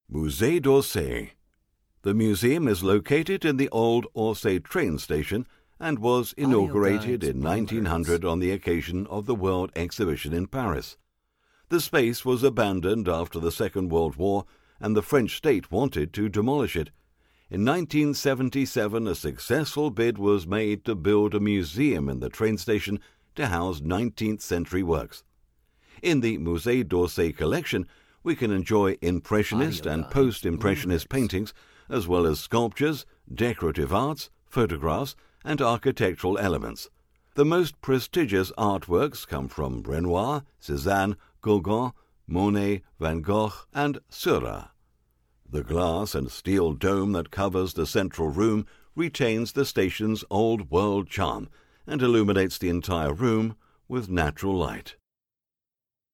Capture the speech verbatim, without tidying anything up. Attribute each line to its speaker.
Speaker 1: Musée d'Orsay. The museum is located in the old Orsay train station and was inaugurated in nineteen hundred on the occasion of the World Exhibition in Paris. The space was abandoned after the Second World War, and the French state wanted to demolish it. In nineteen seventy-seven, a successful bid was made to build a museum in the train station to house nineteenth century works. In the Musée d'Orsay collection, we can enjoy Impressionist and Post-Impressionist paintings, as well as sculptures, decorative arts, photographs, and architectural elements. The most prestigious artworks come from Renoir, Cézanne, Gauguin, Monet, Van Gogh, and Seurat. The glass and steel dome that covers the central room retains the station's old-world charm and illuminates the entire room with natural light.